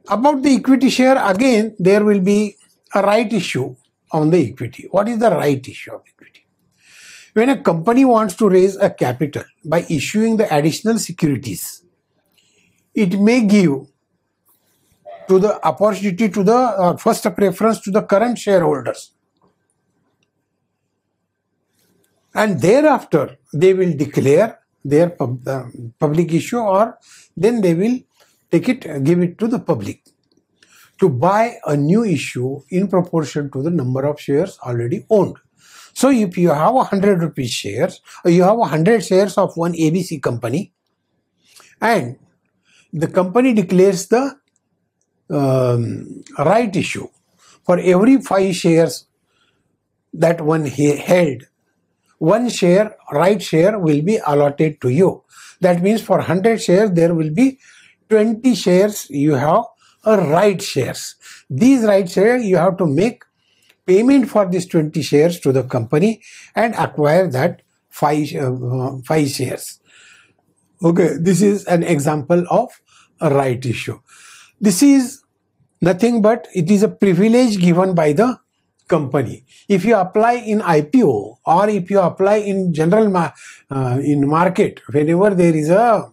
About the equity share, again, there will be a right issue on the equity. What is the right issue of equity? When a company wants to raise a capital by issuing the additional securities, it may give to the opportunity to the first preference to the current shareholders, and thereafter they will declare their public issue, or then they will give it to the public to buy a new issue in proportion to the number of shares already owned. So if you have 100 rupees shares, or you have 100 shares of one ABC company, and the company declares the right issue for every 5 shares that one held, one share, right share, will be allotted to you. That means for 100 shares, there will be 20 shares you have a right shares. These right shares, you have to make payment for these 20 shares to the company and acquire that 5 shares. Okay, this is an example of a right issue. This is nothing but it is a privilege given by the company. If you apply in IPO, or if you apply in general in market, whenever there is a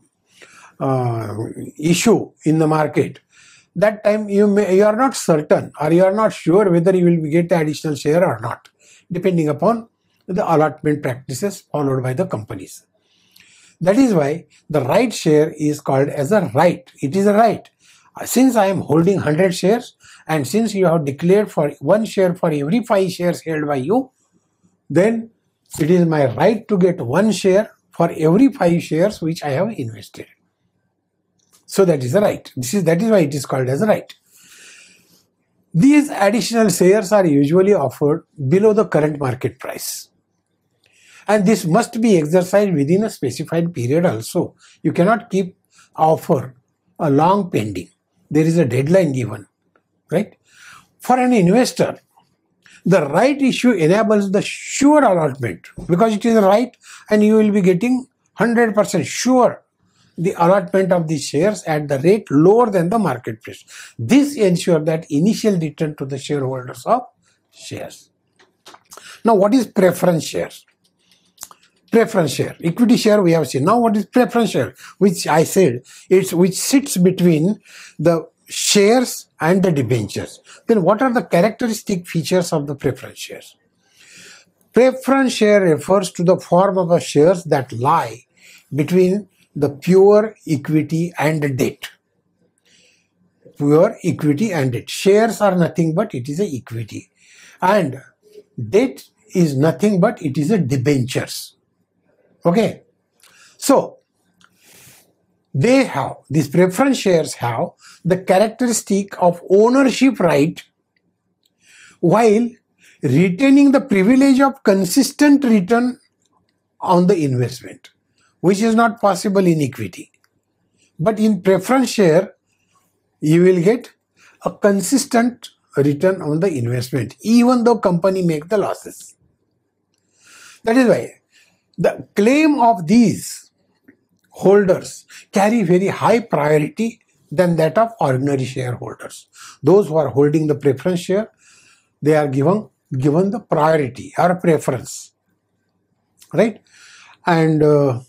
issue in the market, that time you are not certain, or you are not sure whether you will get the additional share or not, depending upon the allotment practices followed by the companies. That is why the right share is called as a right. It is a right. Since I am holding 100 shares, and since you have declared for 1 share for every 5 shares held by you, then it is my right to get 1 share for every 5 shares which I have invested. So that is a right. That is why it is called as a right. These additional shares are usually offered below the current market price, and this must be exercised within a specified period also. You cannot keep offer a long pending. There is a deadline given, right? For an investor, the right issue enables the sure allotment, because it is a right and you will be getting 100% sure the allotment of these shares at the rate lower than the market price. This ensures that initial return to the shareholders of shares. Now, what is preference shares? Preference share, equity share we have seen. Now what is preference share? Which I said, which sits between the shares and the debentures. Then what are the characteristic features of the preference shares? Preference share refers to the form of the shares that lie between the pure equity and debt. Pure equity and debt. Shares are nothing but it is a equity, and debt is nothing but it is a debentures. Okay, so these preference shares have the characteristic of ownership right while retaining the privilege of consistent return on the investment, which is not possible in equity. But in preference share, you will get a consistent return on the investment, even though company make the losses. That is why the claim of these holders carry very high priority than that of ordinary shareholders. Those who are holding the preference share, they are given the priority or preference, right? And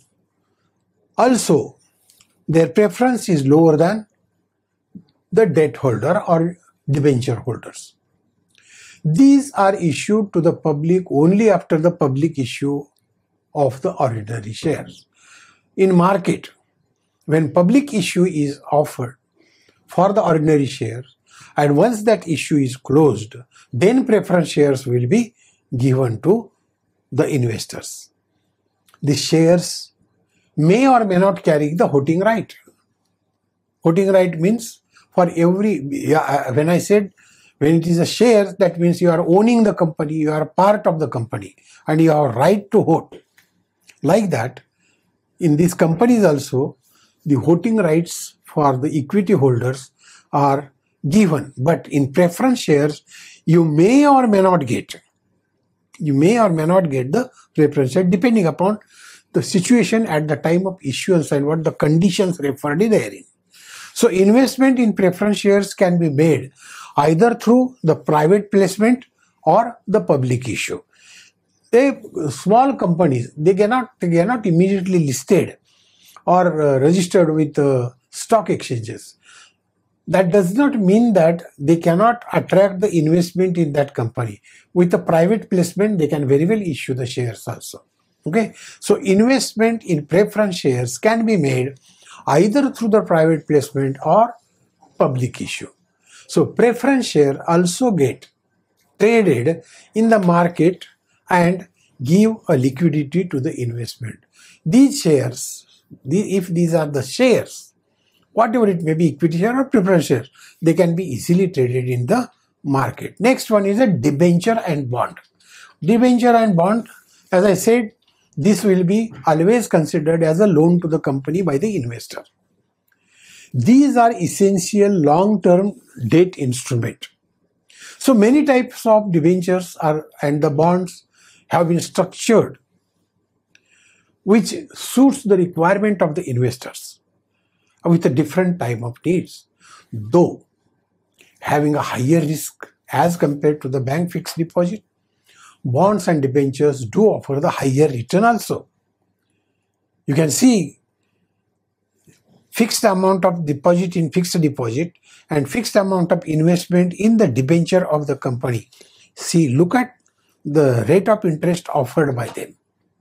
also their preference is lower than the debt holder or debenture holders. These are issued to the public only after the public issue of the ordinary shares. In market, when public issue is offered for the ordinary shares, and once that issue is closed, then preference shares will be given to the investors. The shares may or may not carry the voting right. Voting right means for every, when I said when it is a share, that means you are owning the company, you are part of the company, and you have right to vote. Like that, in these companies also, the voting rights for the equity holders are given. But in preference shares, you may or may not get. You may or may not get the preference share depending upon the situation at the time of issuance and what the conditions referred therein. So investment in preference shares can be made either through the private placement or the public issue. Small companies, they cannot immediately listed or registered with stock exchanges. That does not mean that they cannot attract the investment in that company. With the private placement, they can very well issue the shares also. Okay, so investment in preference shares can be made either through the private placement or public issue. So preference share also get traded in the market and give a liquidity to the investment. These shares, if these are the shares, whatever it may be, equity share or preference share, they can be easily traded in the market. Next one is a debenture and bond. Debenture and bond, as I said, this will be always considered as a loan to the company by the investor. These are essential long-term debt instrument. So many types of debentures and the bonds have been structured which suits the requirement of the investors with a different type of needs, though having a higher risk as compared to the bank fixed deposit. Bonds and debentures do offer the higher return also. You can see fixed amount of deposit in fixed deposit and fixed amount of investment in the debenture of the company. See, look at the rate of interest offered by them.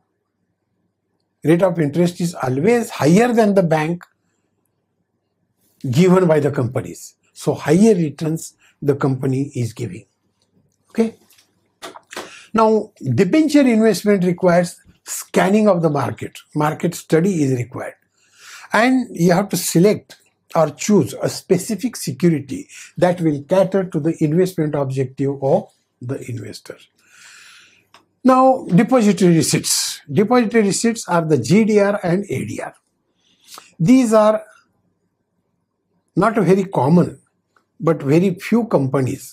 Rate of interest is always higher than the bank given by the companies. So higher returns the company is giving. Okay. Now, debenture investment requires scanning of the market. Market study is required. And you have to select or choose a specific security that will cater to the investment objective of the investor. Now, depository receipts. Depository receipts are the GDR and ADR. These are not very common, but very few companies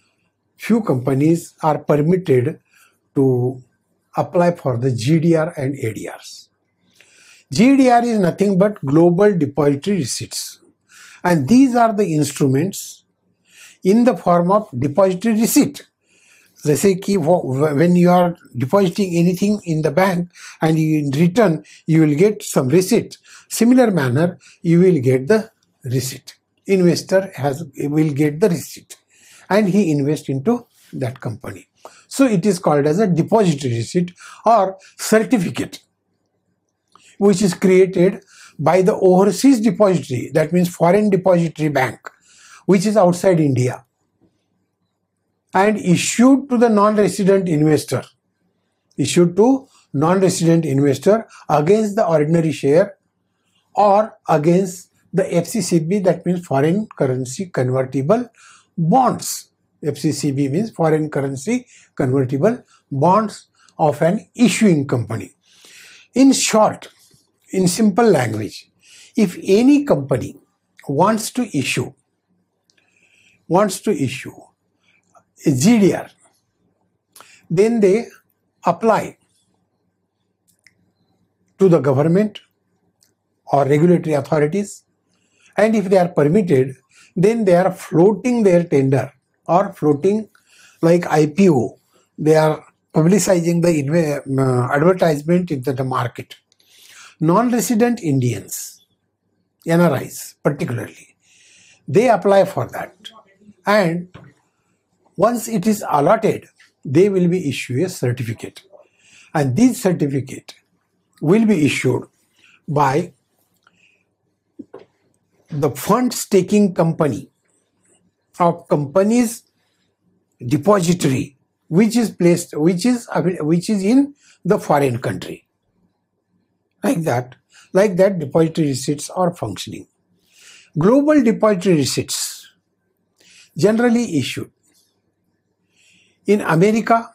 are permitted to apply for the GDR and ADRs. GDR is nothing but Global Depository Receipts, and these are the instruments in the form of depository receipt. जैसे कि when you are depositing anything in the bank and in return you will get some receipt. Similar manner, you will get the receipt. Investor will get the receipt and he invests into that company. So it is called as a depository receipt or certificate, which is created by the overseas depository, that means foreign depository bank, which is outside India, and issued to the non-resident investor. Issued to non-resident investor against the ordinary share or against the FCCB, that means foreign currency convertible bonds. FCCB means foreign currency convertible bonds of an issuing company. In short, in simple language, if any company wants to issue a GDR, then they apply to the government or regulatory authorities, and if they are permitted, then they are floating their tender or floating like IPO. They are publicizing the advertisement into the market. Non-resident Indians, NRIs particularly, they apply for that, and once it is allotted, they will be issued a certificate, and this certificate will be issued by the funds taking company of company's depository, which is in the foreign country. Like that depository receipts are functioning. Global depository receipts generally issued in America,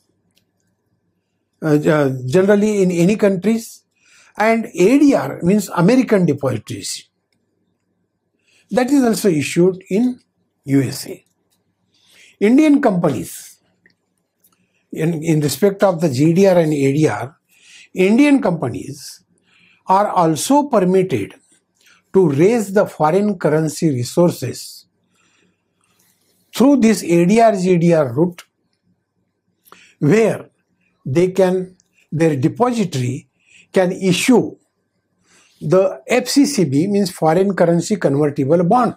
generally in any countries, and ADR means American depository receipt. That is also issued in USA. Indian companies, in respect of the GDR and ADR, Indian companies are also permitted to raise the foreign currency resources through this ADR-GDR route, where their depository can issue the FCCB, means foreign currency convertible bond,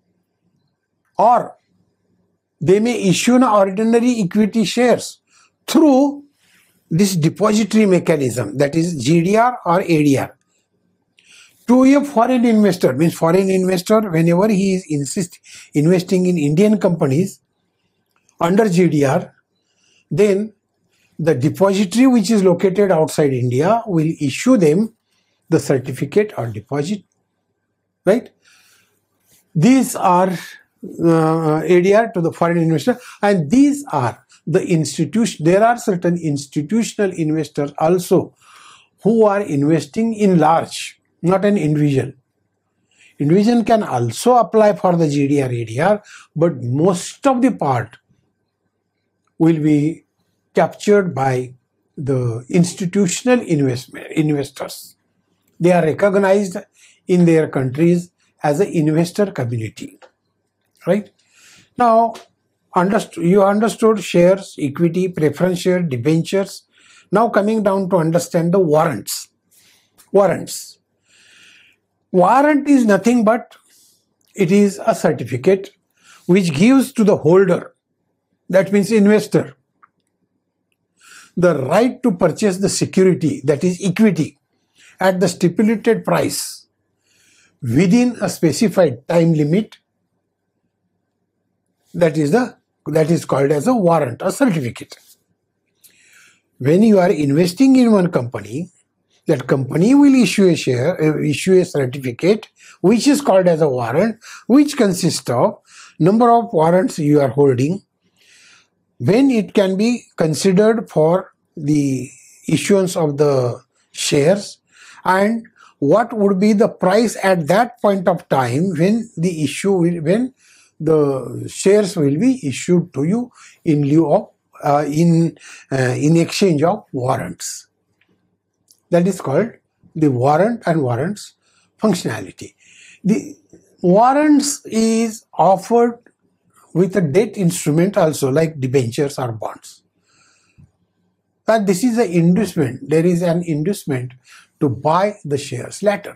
or they may issue an ordinary equity shares through this depository mechanism, that is GDR or ADR. To a foreign investor, means foreign investor, whenever he is investing in Indian companies under GDR, then the depository which is located outside India will issue them the certificate or deposit, right? These are ADR to the foreign investor, and these are the institution. There are certain institutional investors also who are investing in large, not an individual. Individual can also apply for the GDR ADR, but most of the part will be captured by the institutional investors. They are recognized in their countries as an investor community, right? Now, you understood shares, equity, preference share, debentures. Now coming down to understand the warrants. Warrant is nothing but it is a certificate which gives to the holder, that means investor, the right to purchase the security, that is equity, at the stipulated price within a specified time limit. That is called as a warrant, a certificate. When you are investing in one company, that company will issue a certificate which is called as a warrant, which consists of number of warrants you are holding, when it can be considered for the issuance of the shares, and what would be the price at that point of time when the shares will be issued to you in lieu of in exchange of warrants. That is called the warrant and warrants functionality. The warrants is offered with a debt instrument also, like debentures or bonds. But this is an inducement. There is an inducement to buy the shares later.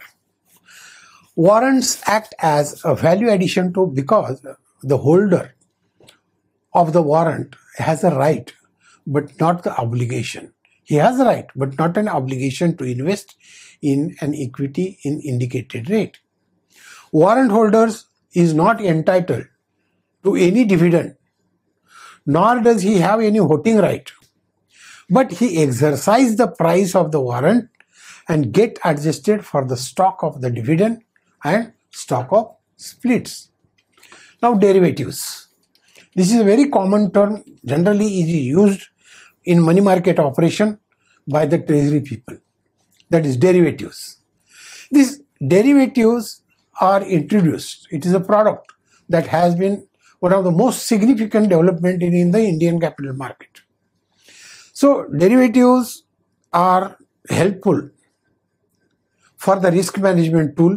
Warrants act as a value addition to, because the holder of the warrant has a right but not the obligation. He has a right but not an obligation to invest in an equity in indicated rate. Warrant holders is not entitled to any dividend, nor does he have any voting right, but he exercises the price of the warrant and get adjusted for the stock of the dividend and stock of splits. Now, derivatives. This is a very common term, generally is used in money market operation by the treasury people. That is derivatives. These derivatives are introduced. It is a product that has been one of the most significant development in the Indian capital market. So derivatives are helpful for the risk management tool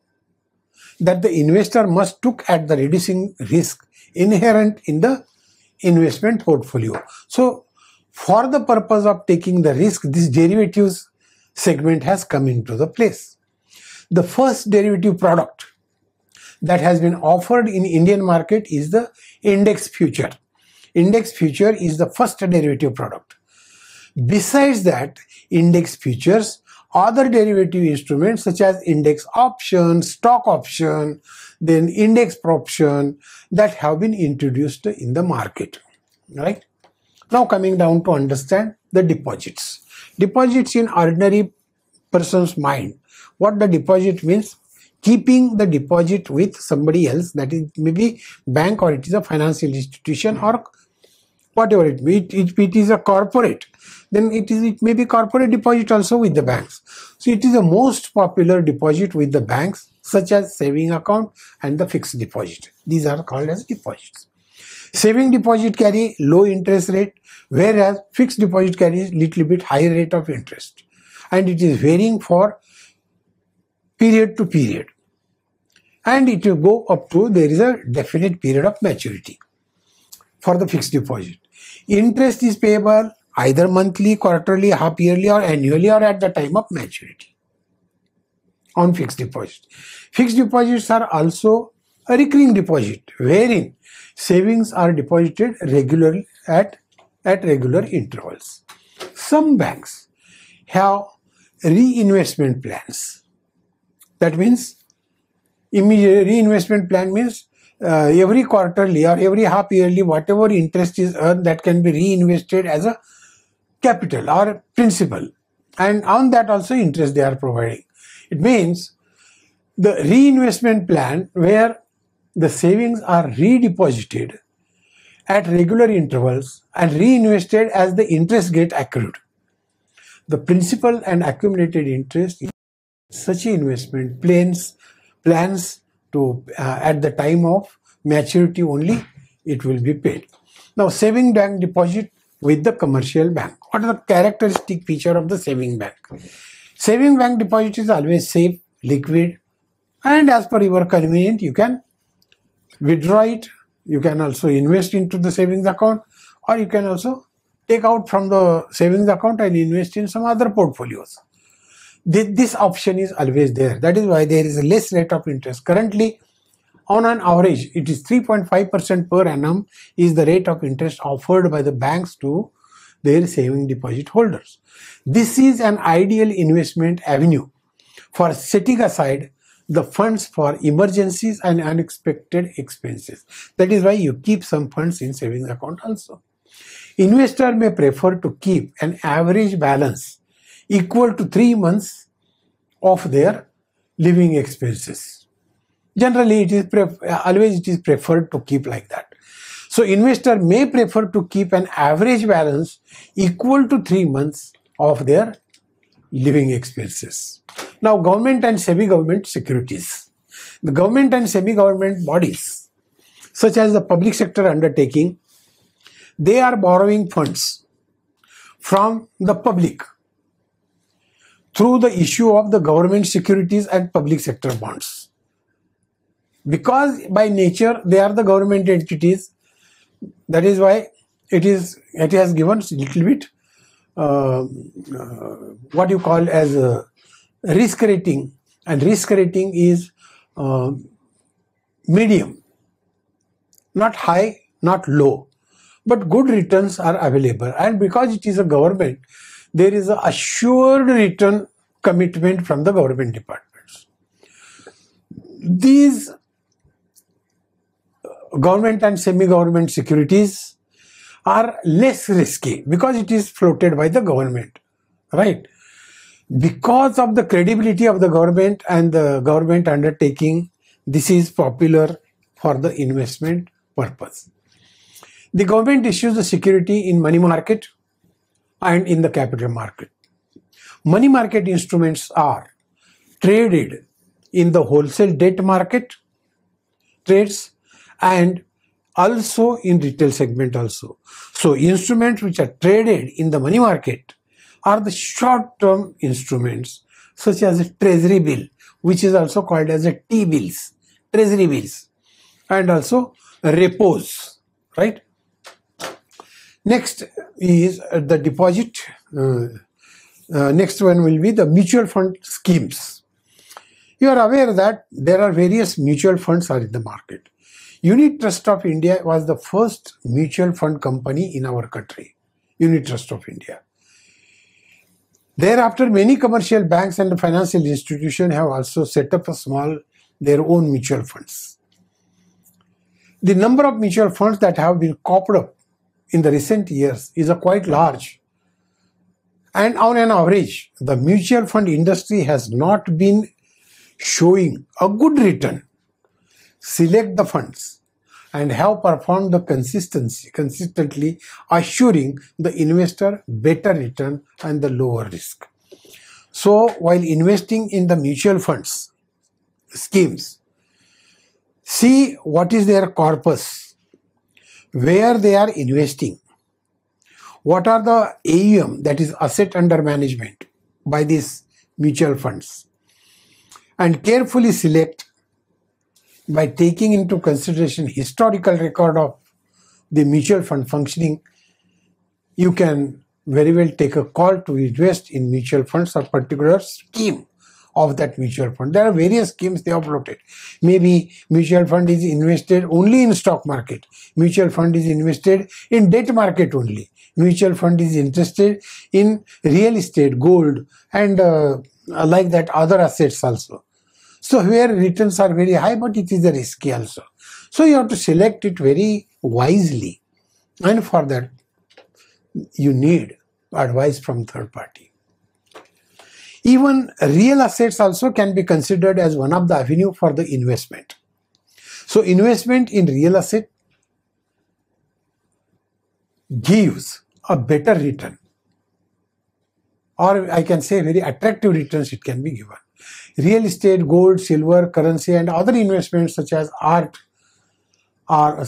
that the investor must look at the reducing risk inherent in the investment portfolio. So for the purpose of taking the risk, this derivatives segment has come into the place. The first derivative product that has been offered in Indian market is the index future. Index future is the first derivative product. Besides that, index futures, other derivative instruments such as index option, stock option, then index option, that have been introduced in the market, right? Now coming down to understand the deposits. Deposits in ordinary person's mind. What the deposit means? Keeping the deposit with somebody else, that is maybe bank or it is a financial institution or whatever it be. If it is a corporate, then it may be corporate deposit also with the banks. So it is the most popular deposit with the banks, such as saving account and the fixed deposit. These are called as deposits. Saving deposit carry low interest rate, whereas fixed deposit carries little bit higher rate of interest, and it is varying for period to period. and it will go up to, there is a definite period of maturity for the fixed deposit. Interest is payable either monthly, quarterly, half yearly or annually or at the time of maturity on fixed deposit. Fixed deposits are also a recurring deposit wherein savings are deposited regularly at regular intervals. Some banks have reinvestment plans. That means immediate reinvestment plan means every quarterly or every half yearly whatever interest is earned, that can be reinvested as a capital or principal, and on that also interest they are providing. It means the reinvestment plan where the savings are redeposited at regular intervals and reinvested as the interest get accrued. The principal and accumulated interest in such investment plans to at the time of maturity only it will be paid. Now, saving bank deposit with the commercial bank. What are the characteristic feature of the saving bank? Saving bank deposit is always safe, liquid, and as per your convenience you can withdraw it. You can also invest into the savings account, or you can also take out from the savings account and invest in some other portfolios. This option is always there. That is why there is a less rate of interest. Currently, on an average, it is 3.5% per annum is the rate of interest offered by the banks to their saving deposit holders. This is an ideal investment avenue for setting aside the funds for emergencies and unexpected expenses. That is why you keep some funds in savings account also. Investor may prefer to keep an average balance equal to 3 months of their living expenses. Generally, it is preferred to keep like that. So, investor may prefer to keep an average balance equal to 3 months of their living expenses. Now, government and semi-government securities. The government and semi-government bodies, such as the public sector undertaking, they are borrowing funds from the public through the issue of the government securities and public sector bonds. Because by nature they are the government entities, that is why it has given a little bit what you call as a risk rating, and risk rating is medium, not high, not low, but good returns are available. And because it is a government, there is a assured return commitment from the government departments. These government and semi-government securities are less risky because it is floated by the government, right? Because of the credibility of the government and the government undertaking, this is popular for the investment purpose. The government issues the security in money market and in the capital market. Money market instruments are traded in the wholesale debt market trades and also in retail segment also. So instruments which are traded in the money market are the short-term instruments such as a treasury bill, which is also called as a T-bills, treasury bills, and also repos, right? Next is the deposit. Next one will be the mutual fund schemes. You are aware that there are various mutual funds are in the market. Unit Trust of India was the first mutual fund company in our country. Unit Trust of India. Thereafter, many commercial banks and financial institutions have also set up their own mutual funds. The number of mutual funds that have been copped up in the recent years is quite large. And on an average, the mutual fund industry has not been showing a good return. Select the funds and have performed the consistently assuring the investor better return and the lower risk. So while investing in the mutual funds schemes, see what is their corpus, where they are investing, what are the AUM, that is asset under management by these mutual funds, and carefully select by taking into consideration historical record of the mutual fund functioning, you can very well take a call to invest in mutual funds or particular scheme of that mutual fund. There are various schemes they have floated. Maybe mutual fund is invested only in stock market. Mutual fund is invested in debt market only. Mutual fund is interested in real estate, gold, and like that other assets also. So where returns are very high, but it is a risky also. So you have to select it very wisely, and for that you need advice from third party. Even real assets also can be considered as one of the avenue for the investment. So investment in real asset gives a better return, or I can say very attractive returns it can be given. Real estate, gold, silver, currency, and other investments such as art are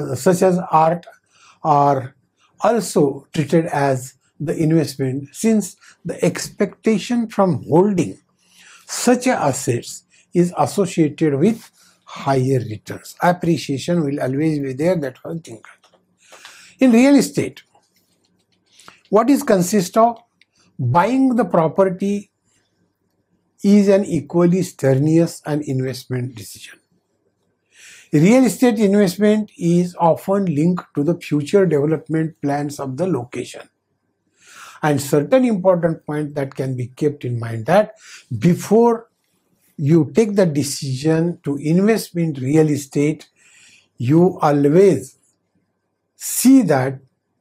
also treated as the investment, since the expectation from holding such assets is associated with higher returns. Appreciation will always be there, that one thing. In real estate, what is consist of? Buying the property is an equally strenuous and investment decision. Real estate investment is often linked to the future development plans of the location. And certain important point that can be kept in mind, that before you take the decision to invest in real estate, you always see that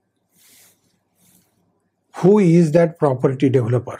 who is that property developer.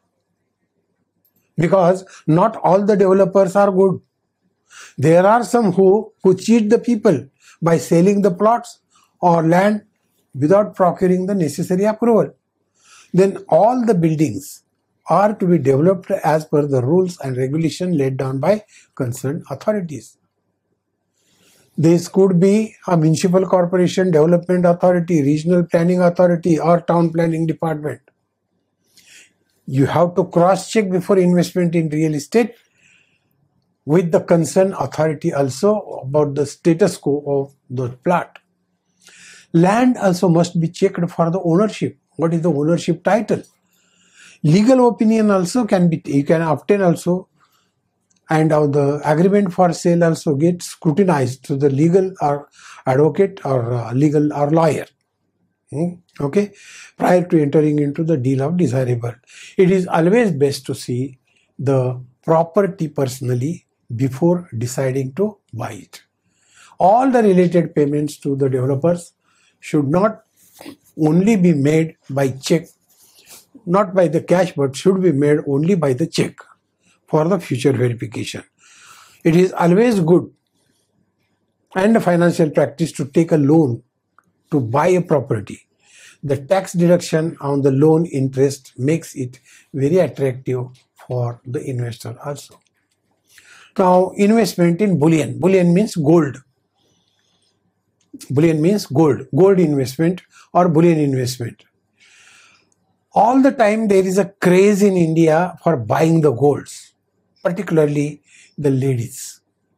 Because not all the developers are good. There are some who cheat the people by selling the plots or land without procuring the necessary approval. Then all the buildings are to be developed as per the rules and regulation laid down by concerned authorities. This could be a municipal corporation, development authority, regional planning authority, or town planning department. You have to cross-check before investment in real estate with the concerned authority also about the status quo of the plot. Land also must be checked for the ownership. What is the ownership title? Legal opinion also can be, you can obtain also, and the agreement for sale also gets scrutinized to the legal or advocate or legal or lawyer. Okay, prior to entering into the deal of desirable. It is always best to see the property personally before deciding to buy it. All the related payments to the developers should not only be made by check, not by the cash, but should be made only by the check for the future verification. It is always good and a financial practice to take a loan to buy a property. The tax deduction on the loan interest makes it very attractive for the investor also. Now, investment in bullion. Bullion means gold. Bullion means gold. Gold investment or bullion investment. All the time there is a craze in India for buying the golds, particularly the ladies.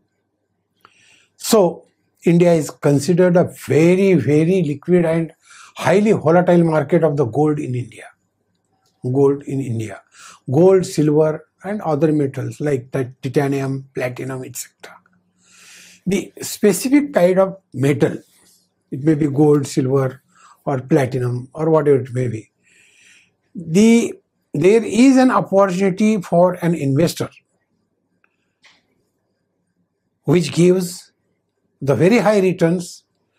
So, India is considered a very, very liquid and highly volatile market of the gold in India. Gold in India. Gold, silver, and other metals like titanium, platinum, etc. The specific kind of metal, it may be gold, silver, or platinum, or whatever it may be. There is an opportunity for an investor which gives the very high returns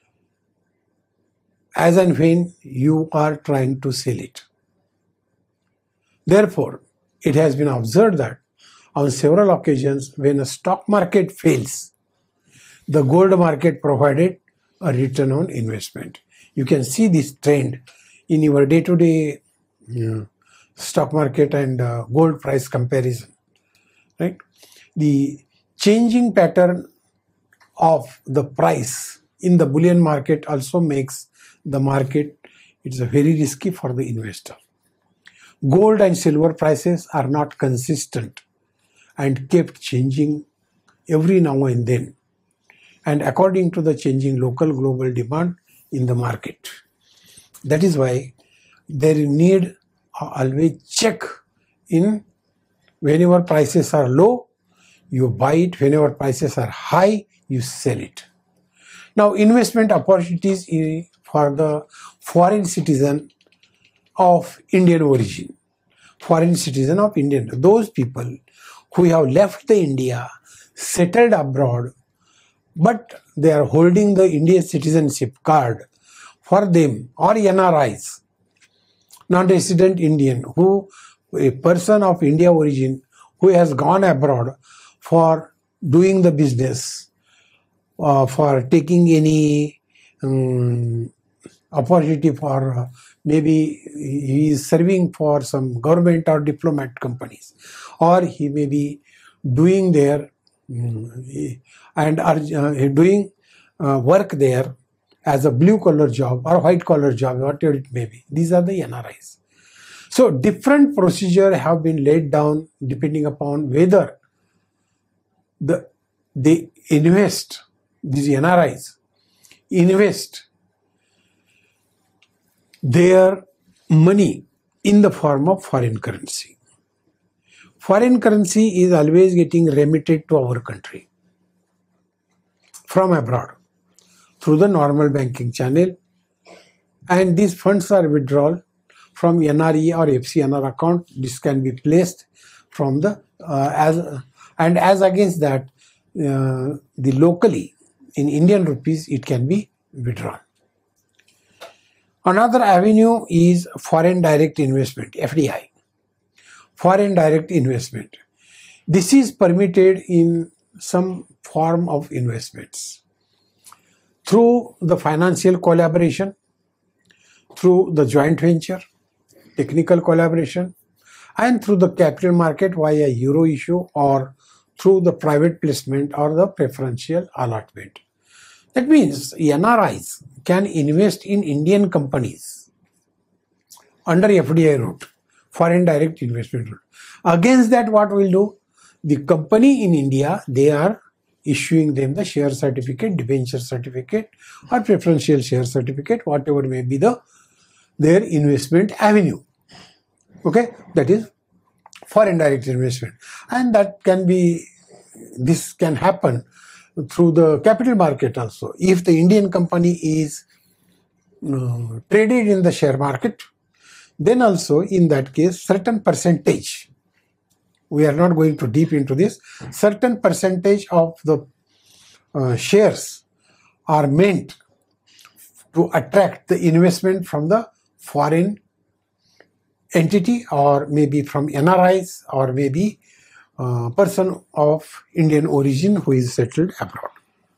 as and when you are trying to sell it. Therefore, it has been observed that on several occasions when a stock market fails, the gold market provided a return on investment. You can see this trend in your day-to-day stock market and gold price comparison, right? The changing pattern of the price in the bullion market also makes the market, it's very risky for the investor. Gold and silver prices are not consistent and kept changing every now and then. and according to the changing local global demand in the market. That is why there need always check in whenever prices are low, you buy it, whenever prices are high, you sell it. Now, investment opportunities for the foreign citizen of Indian origin. Foreign citizen of Indian, those people who have left the India, settled abroad, but they are holding the Indian citizenship card for them, or NRIs, non-resident Indian, who a person of India origin who has gone abroad for doing the business, for taking any opportunity for maybe he is serving for some government or diplomat companies, or he may be doing there and are doing work there as a blue collar job or white collar job, whatever it may be. These are the NRIs. So different procedures have been laid down depending upon whether they invest, these NRIs invest their money in the form of foreign currency. Foreign currency is always getting remitted to our country from abroad through the normal banking channel, and these funds are withdrawn from NRE or FCNR account. This can be placed from the as against that the locally in Indian rupees it can be withdrawn. Another avenue is foreign direct investment, FDI. Foreign direct investment. This is permitted in some form of investments through the financial collaboration, through the joint venture, technical collaboration, and through the capital market via euro issue, or through the private placement or the preferential allotment. That means NRIs can invest in Indian companies under FDI route, foreign direct investment route. Against that, what will do? The company in India, they are issuing them the share certificate, debenture certificate, or preferential share certificate, whatever may be their investment avenue. Okay, that is foreign direct investment, and this can happen through the capital market also. If the Indian company is traded in the share market, then also in that case certain percentage, we are not going to deep into this, certain percentage of the shares are meant to attract the investment from the foreign entity, or maybe from NRIs, or maybe person of Indian origin who is settled abroad.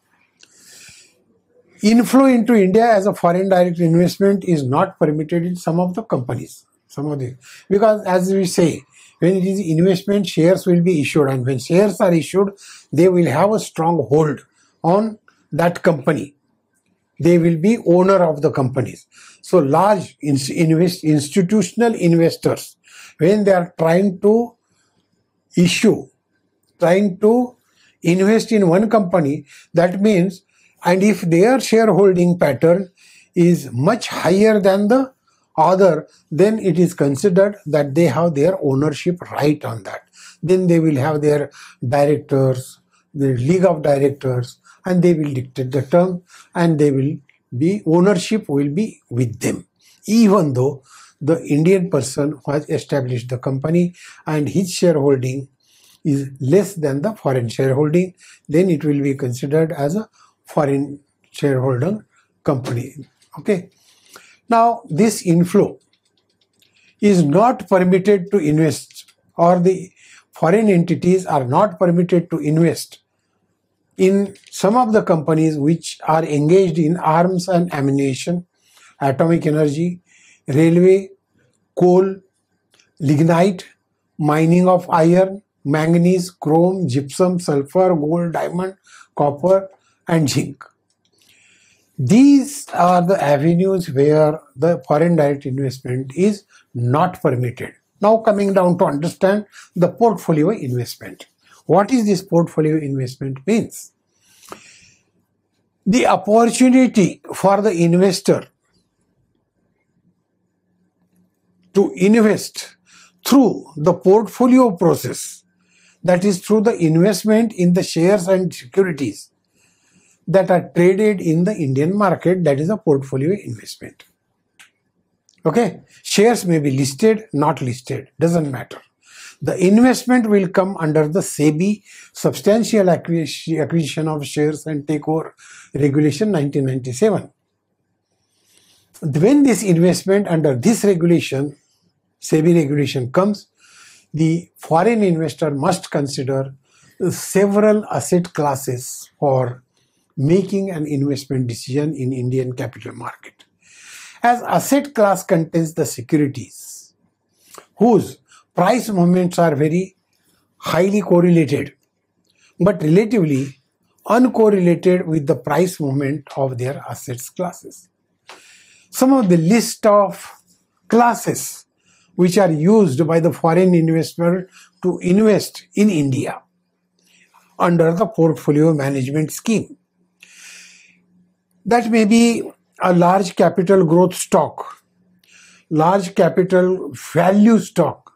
Inflow into India as a foreign direct investment is not permitted in some of the companies, because as we say, when it is investment, shares will be issued, and when shares are issued, they will have a strong hold on that company. They will be owner of the companies. So large institutional investors, when they are trying to invest in one company, that means, and if their shareholding pattern is much higher than the other, then it is considered that they have their ownership right on that. Then they will have their directors, their league of directors, and they will dictate the term, and ownership will be with them, even though the Indian person who has established the company and his shareholding is less than the foreign shareholding, then it will be considered as a foreign shareholder company. Okay. Now, this inflow is not permitted to invest, or the foreign entities are not permitted to invest in some of the companies which are engaged in arms and ammunition, atomic energy, railway, coal, lignite, mining of iron, manganese, chrome, gypsum, sulfur, gold, diamond, copper, and zinc. These are the avenues where the foreign direct investment is not permitted. Now coming down to understand the portfolio investment. What is this portfolio investment means? The opportunity for the investor to invest through the portfolio process, that is through the investment in the shares and securities that are traded in the Indian market, that is a portfolio investment. Okay, shares may be listed, not listed, doesn't matter. The investment will come under the SEBI Substantial Acquisition of Shares and Takeover Regulation 1997. When this investment under this regulation, SEBI regulation comes, the foreign investor must consider several asset classes for making an investment decision in Indian capital market. As asset class contains the securities whose price movements are very highly correlated but relatively uncorrelated with the price movement of their assets classes. Some of the list of classes which are used by the foreign investor to invest in India under the portfolio management scheme. That may be a large capital growth stock, large capital value stock,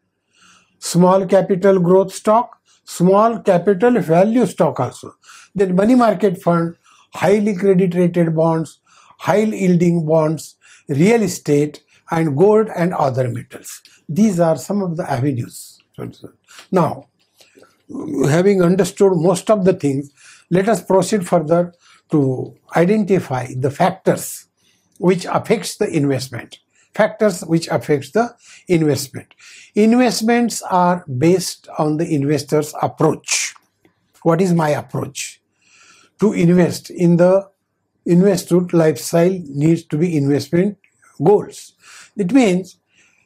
small capital growth stock, small capital value stock also. Then money market fund, highly credit rated bonds, high yielding bonds, real estate, and gold and other metals. These are some of the avenues. Now, having understood most of the things, let us proceed further to identify the factors which affects the investment. Factors which affects the investment. Investments are based on the investor's approach. What is my approach? To invest in the investor lifestyle needs to be investment goals. It means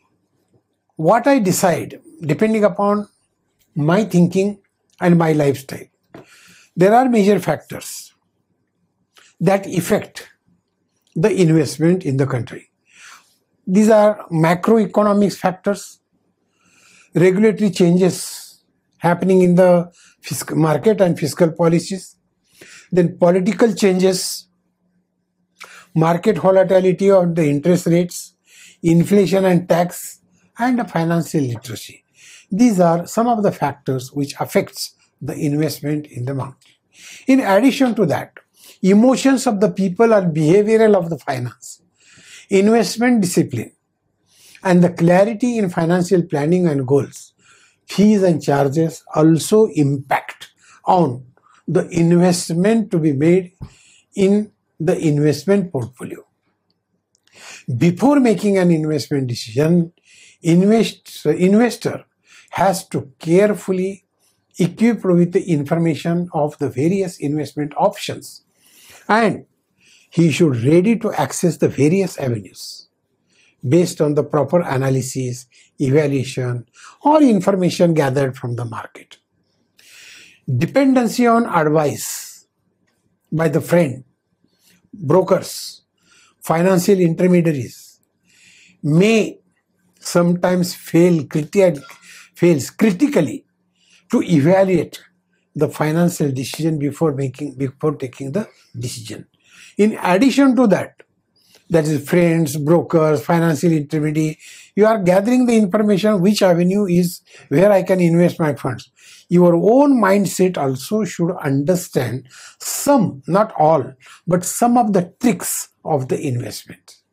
what I decide depending upon my thinking and my lifestyle. There are major factors that affect the investment in the country. These are macroeconomics factors, regulatory changes happening in the fiscal market and fiscal policies, then political changes, market volatility of the interest rates, inflation and tax, and financial literacy. These are some of the factors which affects the investment in the market. In addition to that, emotions of the people and behavioral of the finance, investment discipline, and the clarity in financial planning and goals, fees and charges also impact on the investment to be made in the investment portfolio. Before making an investment decision, investor has to carefully equip with the information of the various investment options, and he should ready to access the various avenues based on the proper analysis, evaluation, or information gathered from the market. Dependency on advice by the friend, brokers, financial intermediaries may sometimes fails critically to evaluate the financial decision before taking the decision. In addition to that, that is friends, brokers, financial intermediary, you are gathering the information which avenue is where I can invest my funds. Your own mindset also should understand some, not all, but some of the tricks of the investment.